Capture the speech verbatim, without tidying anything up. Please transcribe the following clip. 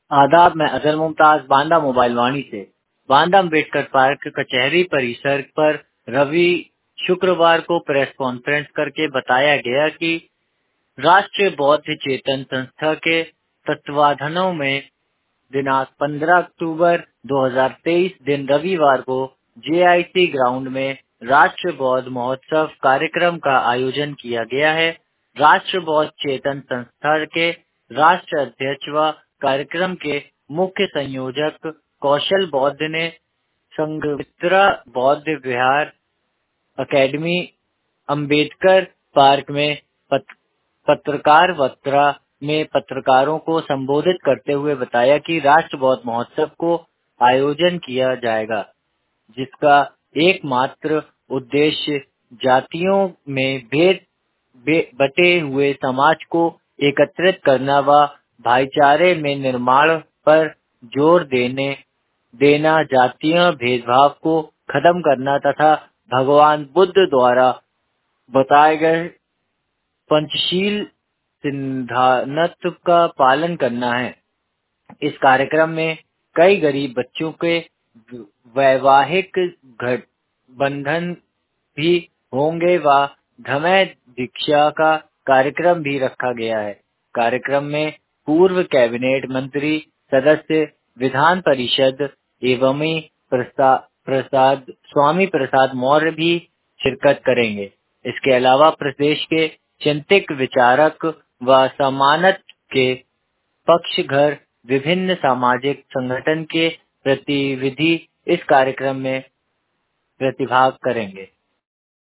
आदाब, मैं अजहर मुमताज बांदा मोबाइल वाणी से। बांदा अम्बेडकर पार्क कचहरी परिसर पर रवि शुक्रवार को प्रेस कॉन्फ्रेंस करके बताया गया कि राष्ट्रीय बौद्ध चेतन संस्था के तत्वाधानों में दिनांक पंद्रह अक्टूबर दो हज़ार तेईस दिन रविवार को जेआईसी ग्राउंड में राष्ट्र बौद्ध महोत्सव कार्यक्रम का आयोजन किया गया है। राष्ट्र बौद्ध चेतन संस्था के राष्ट्र अध्यक्ष व कार्यक्रम के मुख्य संयोजक कौशल बौद्ध ने संघमित्रा बौद्ध विहार अकेडमी अम्बेडकर पार्क में पत, पत्रकार वार्ता में पत्रकारों को संबोधित करते हुए बताया कि राष्ट्र बौद्ध महोत्सव को आयोजन किया जाएगा, जिसका एकमात्र उद्देश्य जातियों में भेद बटे हुए समाज को एकत्रित करना व भाईचारे में निर्माण पर जोर देने देना, जातीय भेदभाव को खत्म करना तथा भगवान बुद्ध द्वारा बताए गए पंचशील सिद्धांत का पालन करना है। इस कार्यक्रम में कई गरीब बच्चों के वैवाहिक बंधन भी होंगे व धम्म दीक्षा का कार्यक्रम भी रखा गया है। कार्यक्रम में पूर्व कैबिनेट मंत्री सदस्य विधान परिषद एवं प्रसाद, प्रसाद स्वामी प्रसाद मौर्य भी शिरकत करेंगे। इसके अलावा प्रदेश के चिंतक विचारक व समानत के पक्षधर विभिन्न सामाजिक संगठन के प्रतिनिधि इस कार्यक्रम में प्रतिभाग करेंगे।